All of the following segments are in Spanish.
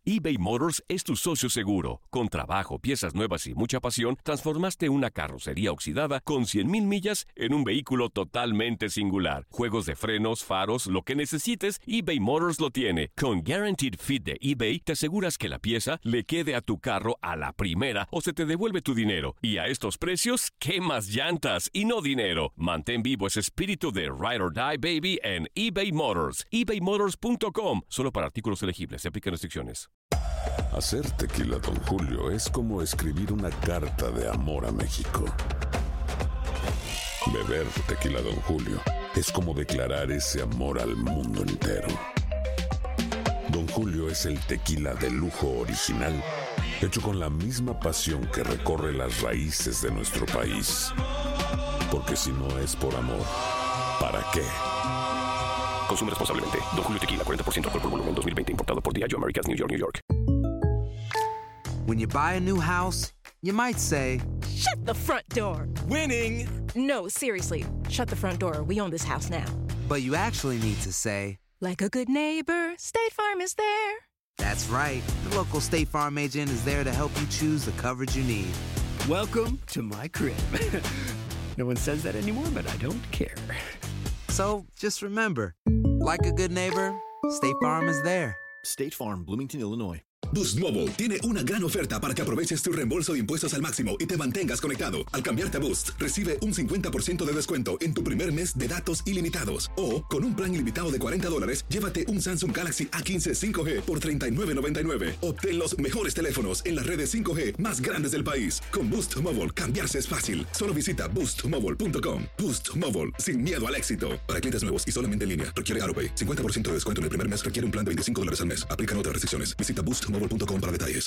eBay Motors es tu socio seguro. Con trabajo, piezas nuevas y mucha pasión, transformaste una carrocería oxidada con 100,000 millas en un vehículo totalmente singular. Juegos de frenos, faros, lo que necesites, eBay Motors lo tiene. Con Guaranteed Fit de eBay, te aseguras que la pieza le quede a tu carro a la primera o se te devuelve tu dinero. Y a estos precios, ¿qué más llantas y no dinero? Mantén vivo ese espíritu de Ride or Die, baby, en eBay Motors. ebaymotors.com. Solo para artículos elegibles. Se aplican restricciones. Hacer tequila Don Julio es como escribir una carta de amor a México. Beber tequila Don Julio es como declarar ese amor al mundo entero. Don Julio es el tequila de lujo original, hecho con la misma pasión que recorre las raíces de nuestro país. Porque si no es por amor, ¿para qué? Consume responsablemente. Don Julio Tequila, 40% alcohol por volumen, 2020. Importado por Diageo Americas, New York, New York. When you buy a new house, you might say, "Shut the front door." Winning! No, seriously. Shut the front door. We own this house now. but you actually need to say, Like a good neighbor, State Farm is there. that's right. The local State Farm agent is there to help you choose the coverage you need. Welcome to my crib. No one says that anymore, but I don't care. So just remember, like a good neighbor, State Farm is there. State Farm, Bloomington, Illinois. Boost Mobile tiene una gran oferta para que aproveches tu reembolso de impuestos al máximo y te mantengas conectado. Al cambiarte a Boost, recibe un 50% de descuento en tu primer mes de datos ilimitados. O, con un plan ilimitado de $40, llévate un Samsung Galaxy A15 5G por $39.99. Obtén los mejores teléfonos en las redes 5G más grandes del país. Con Boost Mobile, cambiarse es fácil. Solo visita boostmobile.com. Boost Mobile, sin miedo al éxito. Para clientes nuevos y solamente en línea, requiere AutoPay. 50% de descuento en el primer mes requiere un plan de $25 al mes. Aplican otras restricciones. Visita boostmobile.com para detalles.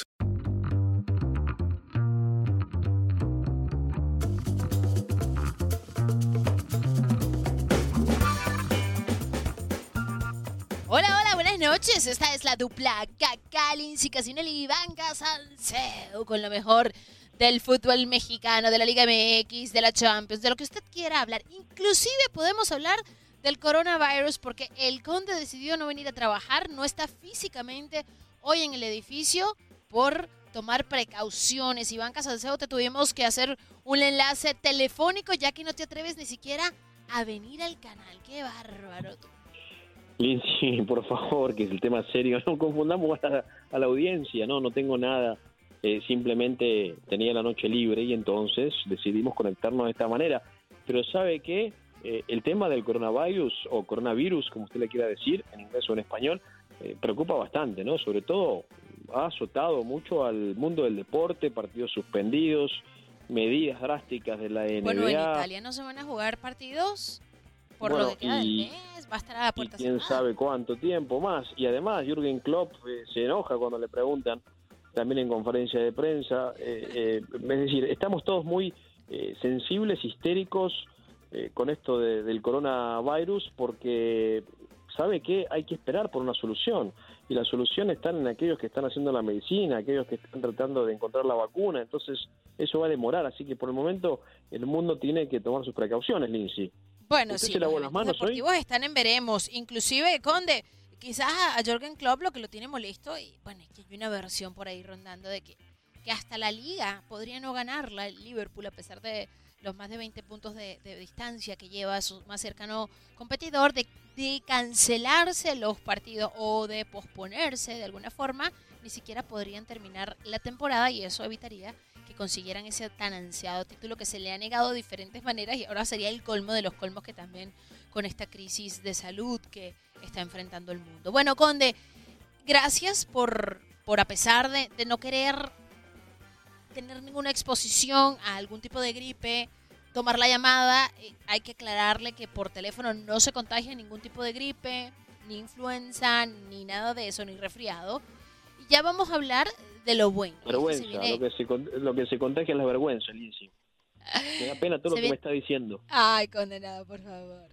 Hola, hola, buenas noches. Esta es la dupla Lindsay Casinelli y Banca Salcedo con lo mejor del fútbol mexicano, de la Liga MX, de la Champions, de lo que usted quiera hablar. Inclusive podemos hablar del coronavirus porque el Conde decidió no venir a trabajar, no está físicamente hoy en el edificio por tomar precauciones. Y Banca Salcedo, te tuvimos que hacer un enlace telefónico ya que no te atreves ni siquiera a venir al canal. ¡Qué bárbaro tú! Lindsay, por favor, que es el tema serio. No confundamos a la audiencia, no tengo nada. Simplemente tenía la noche libre y entonces decidimos conectarnos de esta manera. Pero ¿sabe qué? El tema del coronavirus, o coronavirus, como usted le quiera decir, en inglés o en español, preocupa bastante, ¿no? Sobre todo ha azotado mucho al mundo del deporte, partidos suspendidos, medidas drásticas de la NBA. Bueno, en Italia no se van a jugar partidos por lo que queda del mes, va a estar a la puerta quién cerrada. sabe cuánto tiempo más. Y además Jürgen Klopp se enoja cuando le preguntan, también en conferencia de prensa. Es decir, estamos todos muy sensibles, histéricos con esto del coronavirus, porque ¿sabe qué? Hay que esperar por una solución. Y la solución está en aquellos que están haciendo la medicina, aquellos que están tratando de encontrar la vacuna. Entonces, eso va a demorar. Así que por el momento, el mundo tiene que tomar sus precauciones, Lindsay. Bueno, ¿Usted sí, se lavó los las eventos manos hoy? deportivos están en veremos. Inclusive, Conde, quizás a Jürgen Klopp lo que lo tiene molesto, y bueno, es que hay una versión por ahí rondando de que hasta la Liga podría no ganarla el Liverpool, a pesar de los más de 20 puntos de distancia que lleva a su más cercano competidor, de cancelarse los partidos o de posponerse de alguna forma, ni siquiera podrían terminar la temporada, y eso evitaría que consiguieran ese tan ansiado título que se le ha negado de diferentes maneras, y ahora sería el colmo de los colmos, que también con esta crisis de salud que está enfrentando el mundo. Bueno, Conde, gracias por a pesar de no querer tener ninguna exposición a algún tipo de gripe, tomar la llamada. Hay que aclararle que por teléfono no se contagia ningún tipo de gripe, ni influenza, ni nada de eso, ni resfriado. Y ya vamos a hablar de lo bueno. Vergüenza, lo que se contagia es la vergüenza, Lindsay. Me da pena todo lo que me está diciendo. Ay, condenado, por favor.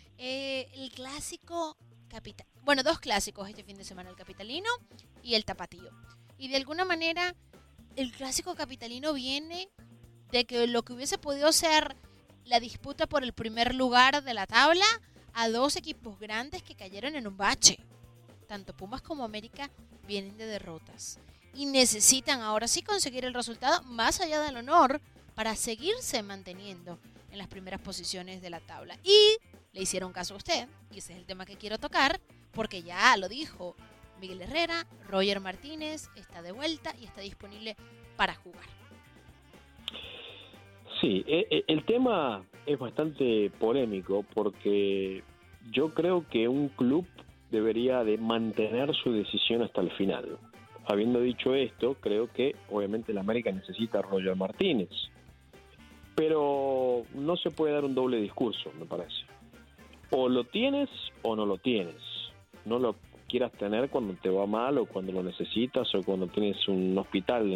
El clásico capital. Bueno, dos clásicos este fin de semana, el capitalino y el tapatío. Y de alguna manera, el clásico capitalino viene de que lo que hubiese podido ser la disputa por el primer lugar de la tabla a dos equipos grandes que cayeron en un bache. Tanto Pumas como América vienen de derrotas y necesitan ahora sí conseguir el resultado más allá del honor para seguirse manteniendo en las primeras posiciones de la tabla. Y le hicieron caso a usted, y ese es el tema que quiero tocar, porque ya lo dijo Miguel Herrera, Roger Martínez está de vuelta y está disponible para jugar. Sí, el tema es bastante polémico porque yo creo que un club debería de mantener su decisión hasta el final. Habiendo dicho esto, creo que obviamente el América necesita a Roger Martínez, pero no se puede dar un doble discurso, me parece. O lo tienes o no lo tienes. No lo quieras tener cuando te va mal o cuando lo necesitas o cuando tienes un hospital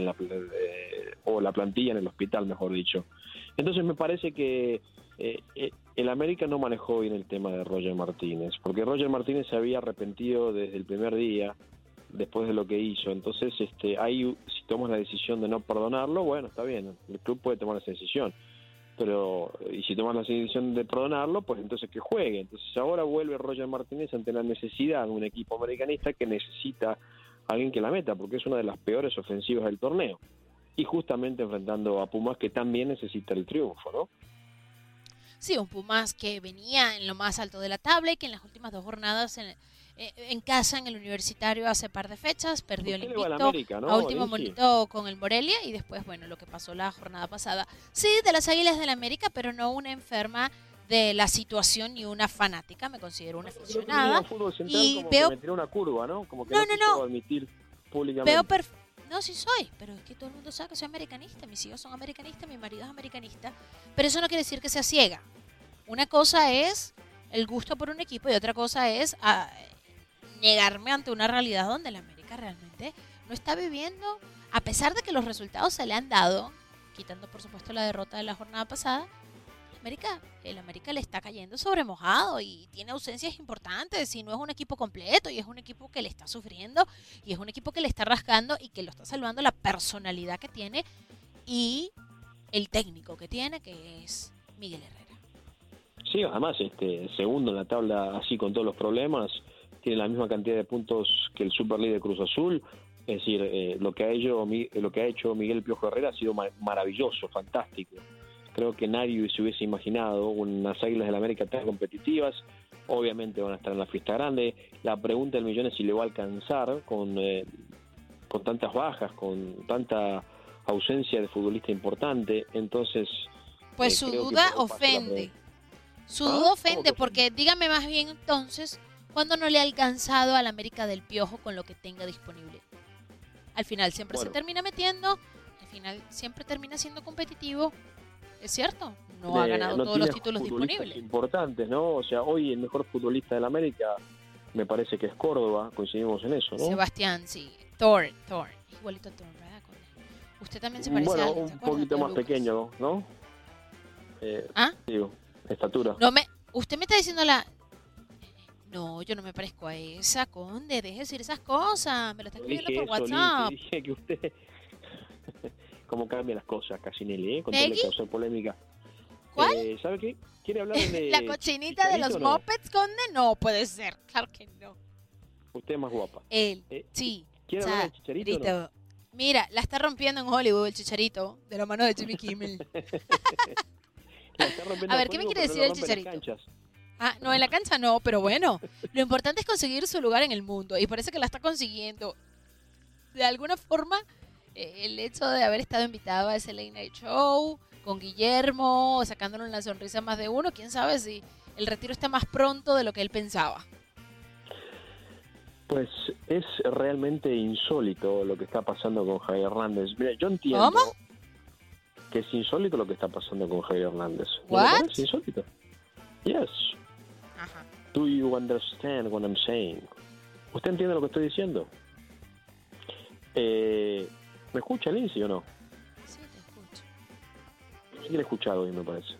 o la plantilla en el hospital, mejor dicho. Entonces me parece que el América no manejó bien el tema de Roger Martínez, porque Roger Martínez se había arrepentido desde el primer día después de lo que hizo. Entonces ahí, si tomas la decisión de no perdonarlo, bueno, está bien, el club puede tomar esa decisión, pero y si tomas la decisión de perdonarlo, pues entonces que juegue. Entonces ahora vuelve Roger Martínez ante la necesidad de un equipo americanista que necesita a alguien que la meta, porque es una de las peores ofensivas del torneo, y justamente enfrentando a Pumas, que también necesita el triunfo, ¿no? Sí, un Pumas que venía en lo más alto de la tabla y que en las últimas 2 jornadas en casa, en el Universitario, hace par de fechas, perdió el invicto América, ¿no? a último momento con el Morelia, y después, bueno, lo que pasó la jornada pasada. Sí, de las Águilas del América, pero no una enferma de la situación ni una fanática, me considero una aficionada. Y como veo que me tiró una curva, ¿no? Como que no quiso admitir públicamente. No, sí soy, pero es que todo el mundo sabe que soy americanista, mis hijos son americanistas, mi marido es americanista, pero eso no quiere decir que sea ciega. Una cosa es el gusto por un equipo y otra cosa es negarme ante una realidad donde la América realmente no está viviendo, a pesar de que los resultados se le han dado, quitando por supuesto la derrota de la jornada pasada. El América le está cayendo sobre mojado y tiene ausencias importantes, y no es un equipo completo, y es un equipo que le está sufriendo, y es un equipo que le está rascando y que lo está salvando la personalidad que tiene y el técnico que tiene, que es Miguel Herrera. Sí, además segundo en la tabla, así con todos los problemas, tiene la misma cantidad de puntos que el superlíder Cruz Azul. Es decir, lo que ha hecho Miguel Piojo Herrera ha sido maravilloso, fantástico. Creo que nadie se hubiese imaginado unas Águilas del América tan competitivas. Obviamente van a estar en la fiesta grande. La pregunta del millón es si le va a alcanzar con tantas bajas, con tanta ausencia de futbolista importante. Entonces, pues su duda ofende. Su duda ofende porque dígame más bien entonces, ¿cuándo no le ha alcanzado al América del Piojo con lo que tenga disponible? Al final siempre se termina metiendo, al final siempre termina siendo competitivo. ¿Es cierto? No ha ganado todos los títulos disponibles. Importantes, ¿no? O sea, hoy el mejor futbolista del América me parece que es Córdoba, coincidimos en eso, ¿no? Sebastián, sí. Thor. Igualito a Thor, ¿verdad? Usted también se parece a alguien, un poquito más pequeño, ¿no? Digo, estatura. Usted me está diciendo No, yo no me parezco a esa, Conde. Deje de decir esas cosas. Me lo está escribiendo por WhatsApp. Dije que usted... ¿Cómo cambian las cosas, Casinelli? Con tal de causar polémica. ¿Cuál? ¿Sabe qué? ¿Quiere hablar de la cochinita de los Muppets, Conde? No, puede ser. Claro que no. Usted es más guapa. Él, sí. ¿Quiere hablar del Chicharito no? Mira, la está rompiendo en Hollywood el Chicharito, de la mano de Jimmy Kimmel. A ver, ¿qué me quiere decir el Chicharito? No, en la cancha no, pero bueno. Lo importante es conseguir su lugar en el mundo, y parece que la está consiguiendo. De alguna forma... el hecho de haber estado invitado a ese Late Night Show con Guillermo, sacándole una sonrisa a más de uno, quién sabe si el retiro está más pronto de lo que él pensaba. Pues es realmente insólito lo que está pasando con Javier Hernández. Mira, yo entiendo que es insólito lo que está pasando con Javier Hernández. ¿What? ¿Es insólito? Yes. Ajá. Do you understand what I'm saying? ¿Usted entiende lo que estoy diciendo? ¿Me escucha, Lindsay, o no? Sí, te escucho. Sí que le he escuchado hoy, me parece.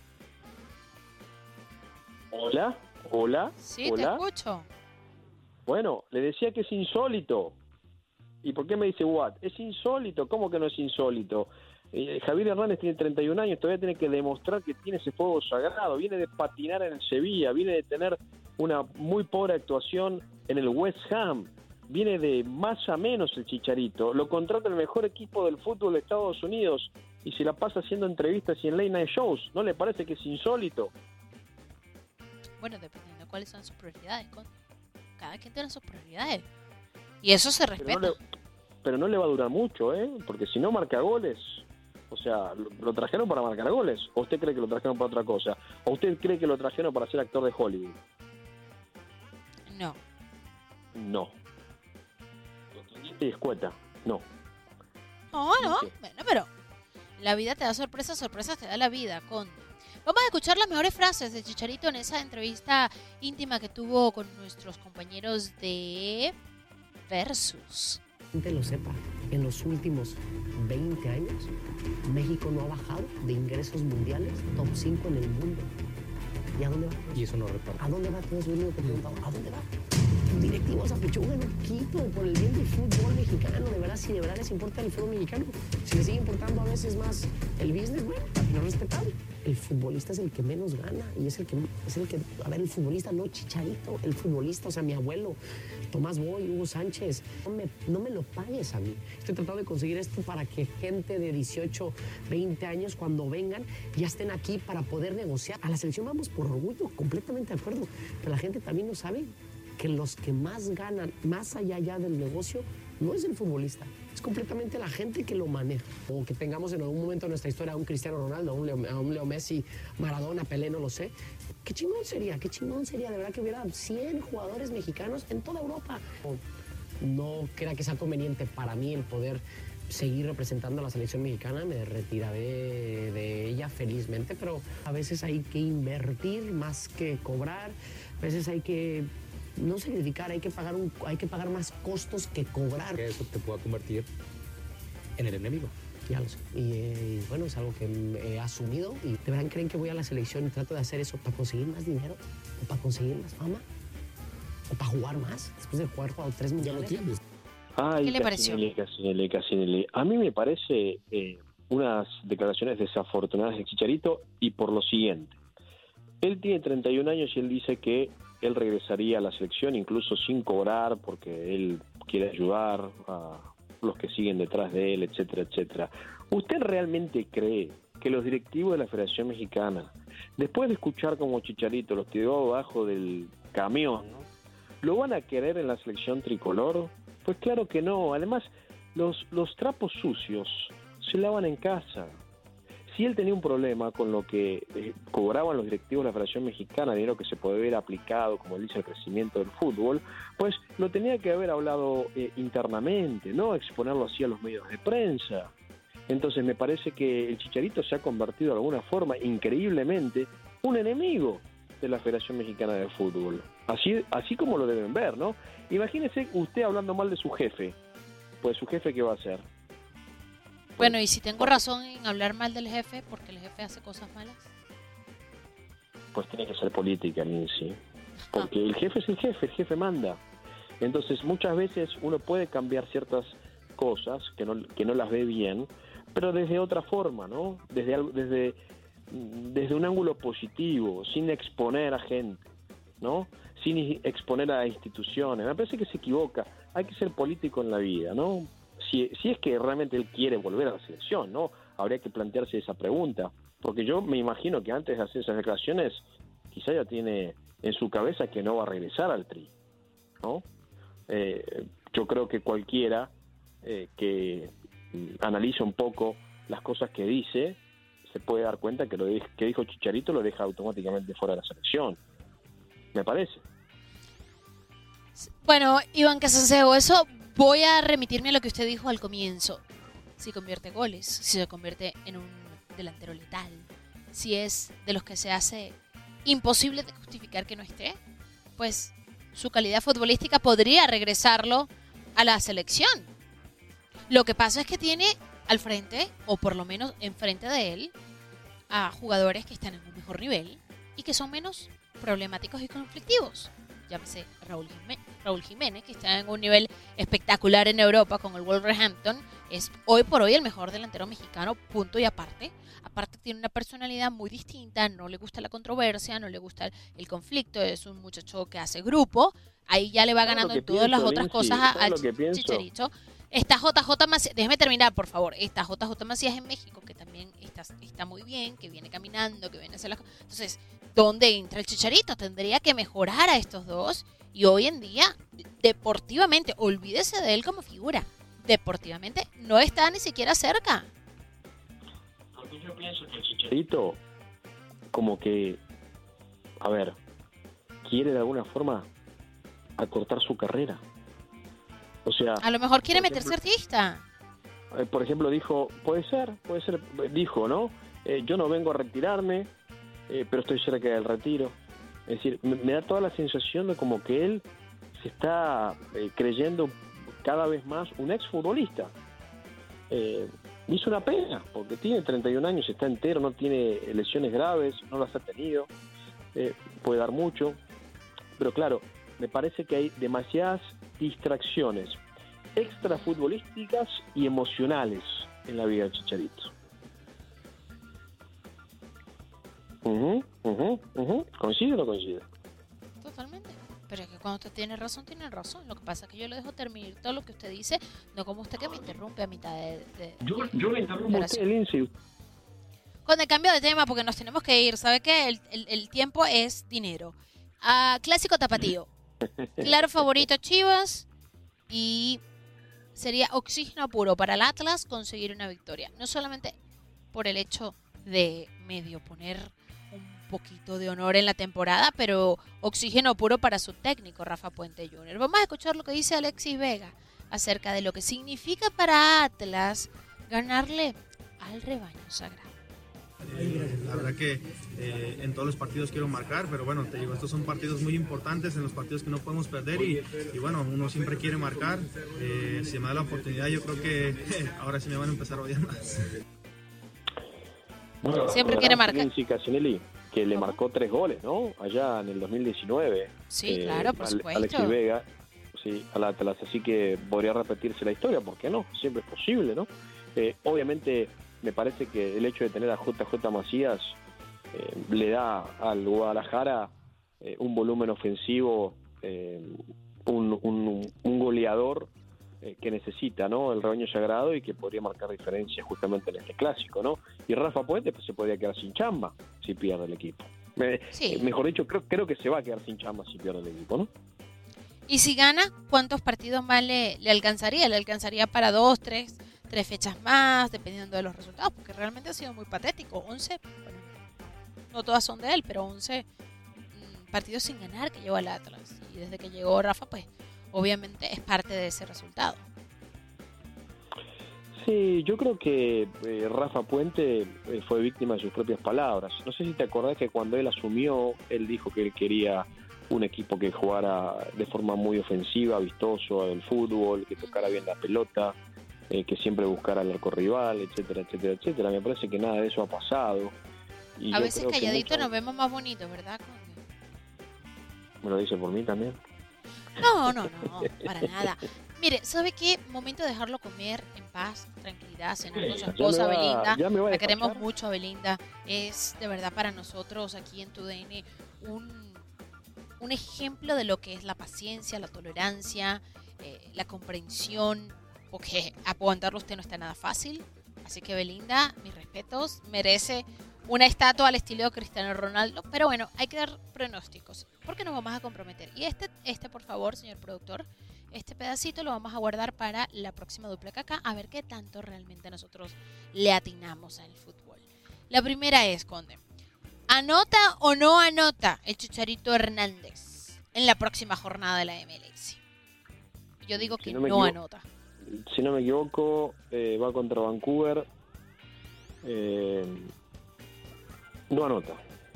¿Hola? Sí, te escucho. Bueno, le decía que es insólito. ¿Y por qué me dice what? Es insólito. ¿Cómo que no es insólito? Javier Hernández tiene 31 años, todavía tiene que demostrar que tiene ese fuego sagrado. Viene de patinar en el Sevilla, viene de tener una muy pobre actuación en el West Ham. viene de más a menos el Chicharito, lo contrata el mejor equipo del fútbol de Estados Unidos y se la pasa haciendo entrevistas y en late night shows. ¿No le parece que es insólito? Bueno, dependiendo de cuáles son sus prioridades. Cada quien tiene sus prioridades. Y eso se respeta. Pero no le va a durar mucho, porque si no marca goles, o sea, lo trajeron para marcar goles. ¿O usted cree que lo trajeron para otra cosa? ¿O usted cree que lo trajeron para ser actor de Hollywood? No. No. Y escueta, no. No. Bueno, pero la vida te da sorpresas, sorpresas te da la vida, Conde. Vamos a escuchar las mejores frases de Chicharito en esa entrevista íntima que tuvo con nuestros compañeros de Versus. Que la gente lo sepa, en los últimos 20 años, México no ha bajado de ingresos mundiales, top 5 en el mundo. ¿Y a dónde va? Y eso no reparte. ¿A dónde va? Todo es lo único que preguntaba. ¿A dónde va? Los directivos apechugan un poquito por el bien del fútbol mexicano. De verdad, si de verdad les importa el fútbol mexicano, si les sigue importando a veces más el business, bueno, no es respetable. El futbolista es el que menos gana y es el que, a ver, el futbolista, no Chicharito, el futbolista, o sea, mi abuelo, Tomás Boy, Hugo Sánchez, no me lo pagues a mí. Estoy tratando de conseguir esto para que gente de 18, 20 años, cuando vengan, ya estén aquí para poder negociar. A la selección vamos por orgullo, completamente de acuerdo, pero la gente también no sabe que los que más ganan, más allá ya del negocio, no es el futbolista, es completamente la gente que lo maneja. O que tengamos en algún momento de nuestra historia a un Cristiano Ronaldo, a un Leo Messi, Maradona, Pelé, no lo sé. Qué chingón sería de verdad que hubiera 100 jugadores mexicanos en toda Europa. No crea que sea conveniente para mí el poder seguir representando a la selección mexicana, me retiraré de ella felizmente, pero a veces hay que invertir más que cobrar, a veces hay que no sacrificar, hay que pagar más costos que cobrar. Que eso te pueda convertir en el enemigo. Ya lo sé. Y bueno, es algo que he asumido. ¿Y de verdad creen que voy a la selección y trato de hacer eso para conseguir más dinero? ¿O para conseguir más fama? ¿O para jugar más? Después de jugar 3 mundiales. Ya lo tienes. Ay, ¿Qué le pareció? Casinelli. A mí me parece unas declaraciones desafortunadas de Chicharito y por lo siguiente. Él tiene 31 años y él dice que él regresaría a la selección incluso sin cobrar porque él quiere ayudar a los que siguen detrás de él, etcétera, etcétera. ¿Usted realmente cree que los directivos de la Federación Mexicana, después de escuchar como Chicharito los tiró abajo del camión, ¿no?, lo van a querer en la selección tricolor? Pues claro que no. Además, los trapos sucios se lavan en casa. Si él tenía un problema con lo que cobraban los directivos de la Federación Mexicana, dinero que se puede ver aplicado, como él dice, al crecimiento del fútbol, pues lo tenía que haber hablado internamente, no exponerlo así a los medios de prensa. Entonces me parece que el Chicharito se ha convertido de alguna forma, increíblemente, un enemigo de la Federación Mexicana de Fútbol. Así como lo deben ver, ¿no? Imagínese usted hablando mal de su jefe. Pues su jefe, ¿qué va a hacer? Bueno, y si tengo razón en hablar mal del jefe, porque el jefe hace cosas malas. Pues tiene que ser política, Nancy. Porque el jefe es el jefe manda. Entonces, muchas veces uno puede cambiar ciertas cosas que no las ve bien, pero desde otra forma, ¿no? Desde un ángulo positivo, sin exponer a gente, ¿no? Sin exponer a instituciones. Me parece que se equivoca. Hay que ser político en la vida, ¿no? Si es que realmente él quiere volver a la selección, ¿no? Habría que plantearse esa pregunta. Porque yo me imagino que antes de hacer esas declaraciones, quizá ya tiene en su cabeza que no va a regresar al Tri, ¿no? Yo creo que cualquiera que analice un poco las cosas que dice, se puede dar cuenta que lo que dijo Chicharito lo deja automáticamente fuera de la selección. Me parece. Bueno, Iván Casanseo, eso voy a remitirme a lo que usted dijo al comienzo. Si convierte goles, si se convierte en un delantero letal, si es de los que se hace imposible de justificar que no esté, pues su calidad futbolística podría regresarlo a la selección. Lo que pasa es que tiene al frente, o por lo menos enfrente de él, a jugadores que están en un mejor nivel y que son menos problemáticos y conflictivos. llámese Raúl Jiménez, que está en un nivel espectacular en Europa con el Wolverhampton, es hoy por hoy el mejor delantero mexicano, punto y aparte. Aparte tiene una personalidad muy distinta, no le gusta la controversia, no le gusta el conflicto, es un muchacho que hace grupo, ahí ya le va ganando en todas las otras cosas al Chicharito. Está JJ Macías, déjeme terminar por favor, está JJ Macías en México, que también está muy bien, que viene caminando, que viene a hacer las cosas. Entonces, ¿dónde entra el Chicharito? Tendría que mejorar a estos dos y hoy en día, deportivamente, olvídese de él como figura, deportivamente no está ni siquiera cerca. Porque yo pienso que el Chicharito como que, a ver, quiere de alguna forma acortar su carrera. O sea, a lo mejor quiere meterse artista. Por ejemplo, dijo, puede ser, dijo, ¿no? Yo no vengo a retirarme, pero estoy cerca del retiro. Es decir, me da toda la sensación de como que él se está creyendo cada vez más un exfutbolista. Y es una pena, porque tiene 31 años, está entero, no tiene lesiones graves, no las ha tenido, puede dar mucho, pero claro, me parece que hay demasiadas distracciones extrafutbolísticas y emocionales en la vida del Chicharito. ¿Coincide o no coincide? Totalmente. Pero es que cuando usted tiene razón, tiene razón. Lo que pasa es que yo le dejo terminar todo lo que usted dice, no como usted que me interrumpe a mitad de Yo le interrumpo a usted, Lindsay. Con el cambio de tema, porque nos tenemos que ir. ¿Sabe qué? El tiempo es dinero. Clásico tapatío. Claro favorito Chivas. Y sería oxígeno puro para el Atlas conseguir una victoria. No solamente por el hecho de medio poner un poquito de honor en la temporada, pero oxígeno puro para su técnico, Rafa Puente Jr. Vamos a escuchar lo que dice Alexis Vega acerca de lo que significa para Atlas ganarle al rebaño sagrado. La verdad que en todos los partidos quiero marcar, pero bueno, te digo, estos son partidos muy importantes, en los partidos que no podemos perder y bueno, uno siempre quiere marcar. Si me da la oportunidad, yo creo que ahora sí me van a empezar a odiar más. Bueno, siempre quiere marcar. Casinelli, que le marcó 3 goles, ¿no? Allá en el 2019. Sí, claro, por supuesto. Alexis Vega, sí, al Atlas, así que podría repetirse la historia, ¿por qué no? Siempre es posible, ¿no? Obviamente me parece que el hecho de tener a JJ Macías le da al Guadalajara un volumen ofensivo, un goleador que necesita, ¿no? El rebaño sagrado y que podría marcar diferencia justamente en este clásico, ¿no? Y Rafa Puente pues, se podría quedar sin chamba si pierde el equipo. Sí. Mejor dicho, creo que se va a quedar sin chamba si pierde el equipo, ¿no? Y si gana, ¿cuántos partidos más le alcanzaría? ¿Le alcanzaría para 2, 3 fechas más, dependiendo de los resultados? Porque realmente ha sido muy patético. 11, bueno, no todas son de él, pero 11 partidos sin ganar que llevó al Atlas. Y desde que llegó Rafa, pues obviamente es parte de ese resultado. Sí, yo creo que Rafa Puente fue víctima de sus propias palabras. No sé si te acordás que cuando él asumió, él dijo que él quería un equipo que jugara de forma muy ofensiva, vistoso el fútbol, que tocara bien la pelota, que siempre buscara el arco rival, etcétera, etcétera, etcétera. Me parece que nada de eso ha pasado. Y a veces calladito nos vemos más bonitos, ¿verdad? ¿Me lo dice por mí también? No, para nada. Mire, ¿sabe qué? Momento de dejarlo comer en paz, tranquilidad, cenar con su esposa Belinda. La queremos mucho a Belinda. Es de verdad para nosotros aquí en TUDN un ejemplo de lo que es la paciencia, la tolerancia, la comprensión, porque aguantarlo usted no está nada fácil. Así que Belinda, mis respetos, merece una estatua al estilo de Cristiano Ronaldo. Pero bueno, hay que dar pronósticos, porque nos vamos a comprometer. Y este por favor, señor productor, este pedacito lo vamos a guardar para la próxima dupla caca, a ver qué tanto realmente nosotros le atinamos al fútbol. La primera es, Conde, ¿anota o no anota el Chicharito Hernández en la próxima jornada de la MLS? Yo digo que no anota. Si no me equivoco, va contra Vancouver. No anota.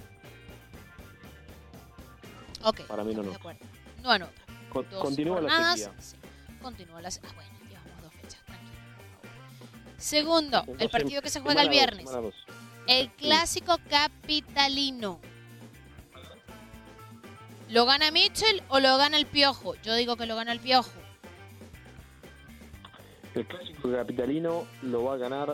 Ok. Para mí no anota. De acuerdo. No anota. Continúa la sequía. Sí. Continúa la sequía. Bueno, llevamos 2 fechas, tranquilo, por favor. Segundo, el partido que se juega el viernes. El clásico capitalino. ¿Lo gana Mitchell o lo gana el Piojo? Yo digo que lo gana el Piojo. El clásico capitalino lo va a ganar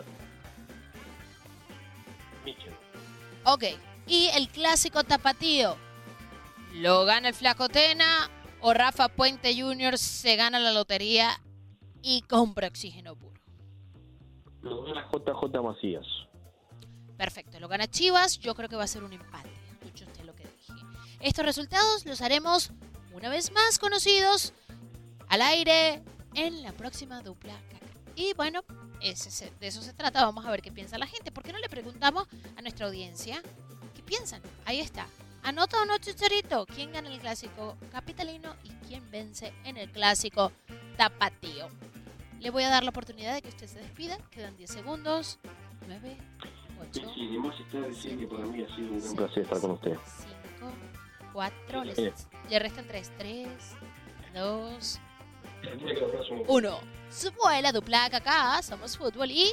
Mitchell. Ok. Y el clásico tapatío, ¿lo gana el Flaco Tena o Rafa Puente Jr. se gana la lotería y compra oxígeno puro? Lo gana JJ Macías. Perfecto, lo gana Chivas. Yo creo que va a ser un empate. Escuche usted lo que dije. Estos resultados los haremos una vez más conocidos al aire en la próxima Dupla Caca. Y bueno, de eso se trata. Vamos a ver qué piensa la gente. ¿Por qué no le preguntamos a nuestra audiencia qué piensan? Ahí está. ¿Anota o no, Chicharito? ¿Quién gana el clásico capitalino y quién vence en el clásico tapatío? Le voy a dar la oportunidad de que usted se despida. Quedan 10 segundos. 9, 8. Sí, además está decir que para mí ha sido un gran placer estar con usted. 5, 4. Le restan 3. 3, 2, 1. Subo la Dupla Caca. Somos fútbol y...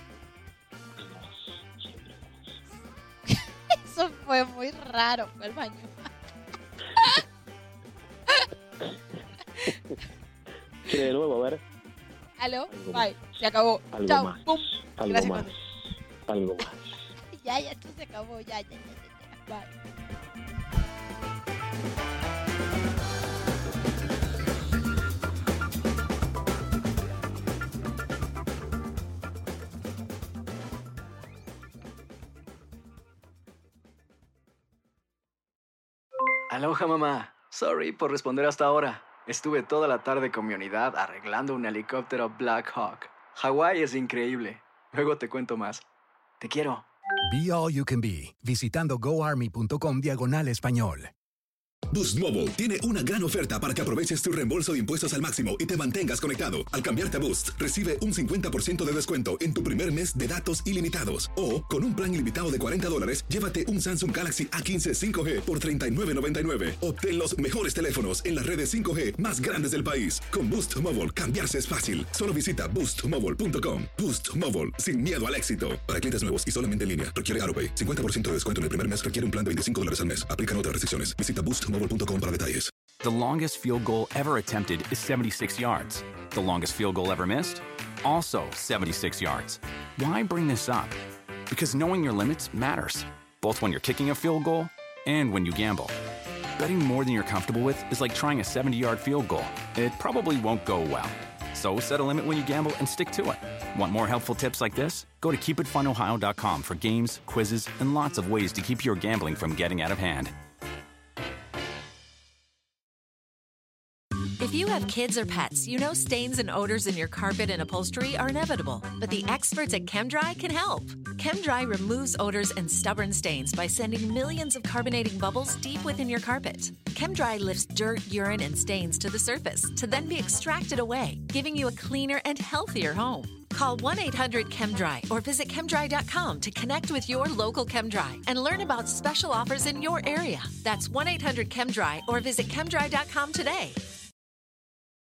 Eso fue muy raro. Fue al baño. ¿Quiere de nuevo? A ver. Aló, bye. Se acabó. Chao. Más. Pum. Algo Gracias, más. Algo más. Ya, esto se acabó. Ya. Bye. Aloha, mamá. Sorry por responder hasta ahora. Estuve toda la tarde con mi unidad arreglando un helicóptero Black Hawk. Hawái es increíble. Luego te cuento más. Te quiero. Be All You Can Be, visitando goarmy.com/español. Boost Mobile tiene una gran oferta para que aproveches tu reembolso de impuestos al máximo y te mantengas conectado. Al cambiarte a Boost, recibe un 50% de descuento en tu primer mes de datos ilimitados. O, con un plan ilimitado de $40, llévate un Samsung Galaxy A15 5G por $39.99. Obtén los mejores teléfonos en las redes 5G más grandes del país. Con Boost Mobile, cambiarse es fácil. Solo visita boostmobile.com. Boost Mobile, sin miedo al éxito. Para clientes nuevos y solamente en línea, requiere AutoPay. 50% de descuento en el primer mes requiere un plan de $25 al mes. Aplican otras restricciones. Visita boostmobile.com para detalles. The longest field goal ever attempted is 76 yards. The longest field goal ever missed? Also 76 yards. Why bring this up? Because knowing your limits matters, both when you're kicking a field goal and when you gamble. Betting more than you're comfortable with is like trying a 70-yard field goal. It probably won't go well. So set a limit when you gamble and stick to it. Want more helpful tips like this? Go to keepitfunohio.com for games, quizzes, and lots of ways to keep your gambling from getting out of hand. If you have kids or pets, you know stains and odors in your carpet and upholstery are inevitable, but the experts at ChemDry can help. ChemDry removes odors and stubborn stains by sending millions of carbonating bubbles deep within your carpet. ChemDry lifts dirt, urine, and stains to the surface to then be extracted away, giving you a cleaner and healthier home. Call 1-800-ChemDry or visit chemdry.com to connect with your local ChemDry and learn about special offers in your area. That's 1-800-ChemDry or visit chemdry.com today.